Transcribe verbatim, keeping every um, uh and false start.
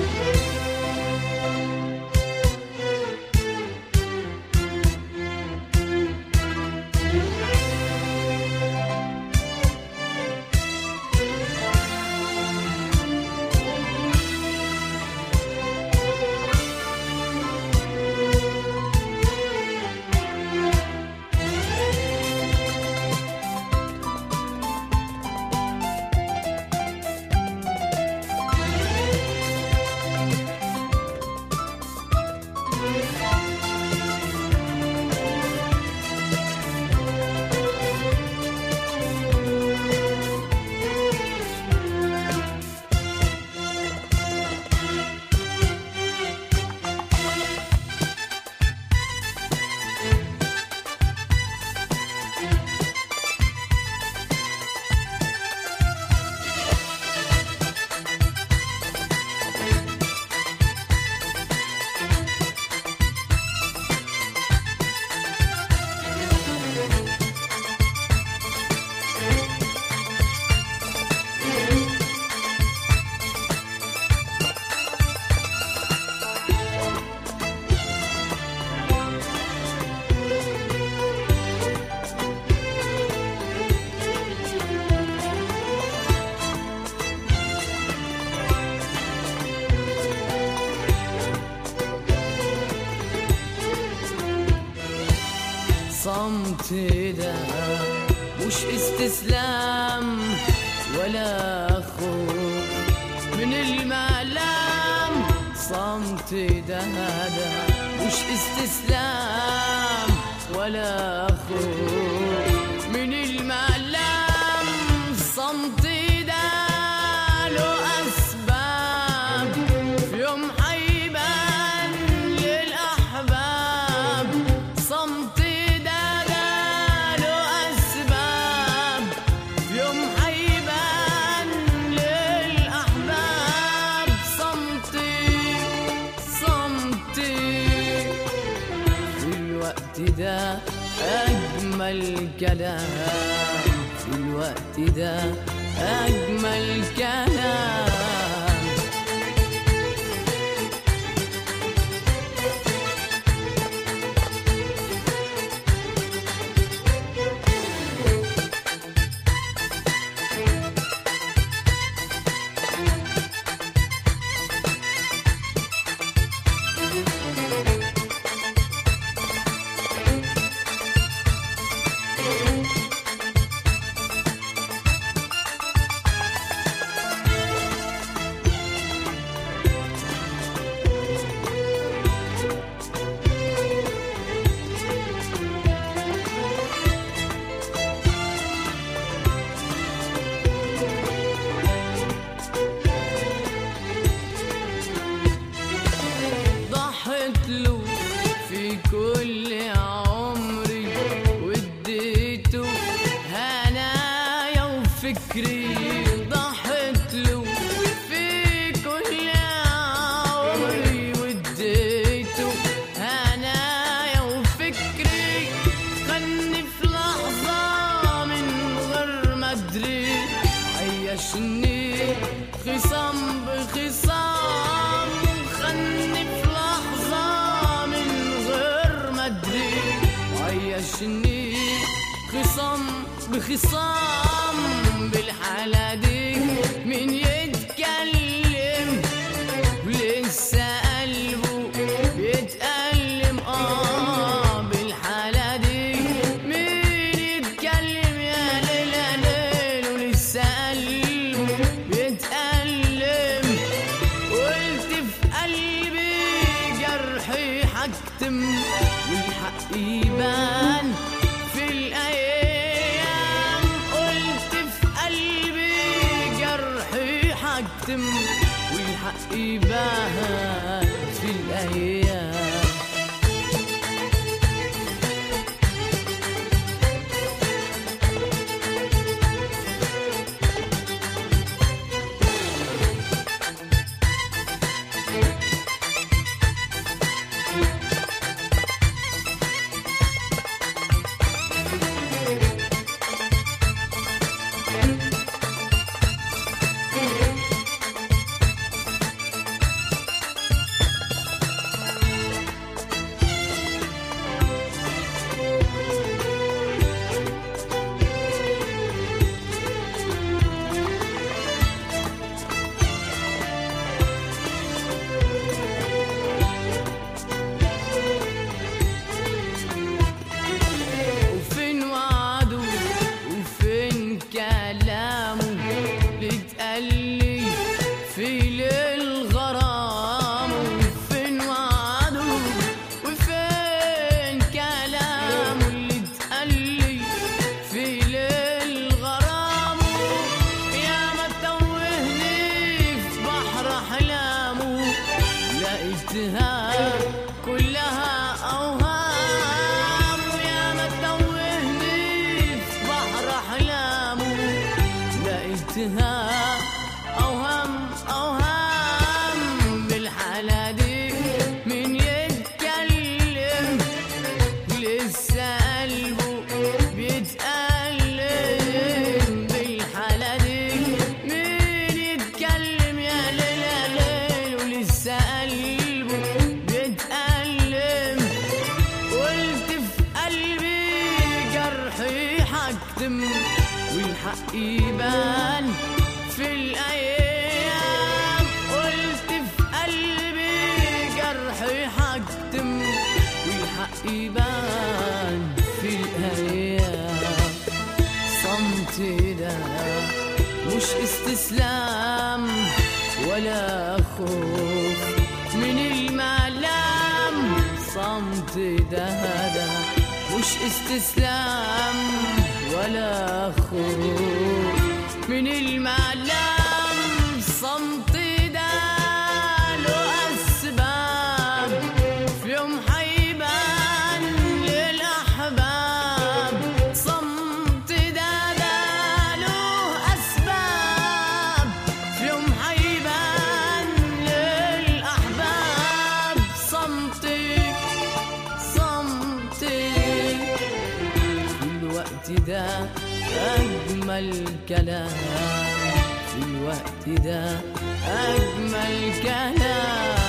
صمتي ده مش استسلام ولا خوف من الملام. صمتي ده ده مش استسلام ولا خوف من الملام. صمتي ده له أسباب في يوم حيبان للأحباب. صمتي ده أجمل كلام، في الوقت ده أجمل كلام. في كل عمري واديته هنايا وفكري. ضحت له في كل عمري واديته هنايا وفكري. خلني في لحظة من غير ما ادري عيشني خصام بخصام. خلني في لحظة من غير ما ادري عيشني خصام بخصام. بالحالة دي مين يتكلم ولسه قلبه يتألم؟ اه بالحالة دي مين يتكلم يا ليل يا ليل ولسه قلبه يتألم؟ قلت في قلبي جرحي حكتم والحق يبان في الأيام. قلت في قلبي جرحي حكتم والحق يبان في الأيام. الغرام وفين وعده وفين كلامه اللي اتقالي في ليل غرامه. يا ما توهني في بحر أحلامه لقيتها كلها أوهام. يا ما توهني في بحر أحلامه لقيتها أوهام أوهام. بالحالة دي مين يتكلم لسه قلبه بيتألم. بالحالة دي مين يتكلم يا ليل يا ليل ولسه قلبه بيتألم. قلت في قلبي جرحي حكتم والحق يبان في الأيام. قلت في قلبي جرحي حكتم والحق يبان في الأيام. صمتي ده مش استسلام ولا خوف من الملام. صمتي ده ده مش استسلام ولا خوف من المعلم. صمتي ده له أسباب في يوم حيبان للأحباب. صمتي ده ده له أسباب في يوم حيبان للأحباب. صمتي صمتي في الوقت ده أجمل كلام. في الوقت ده أجمل كلام.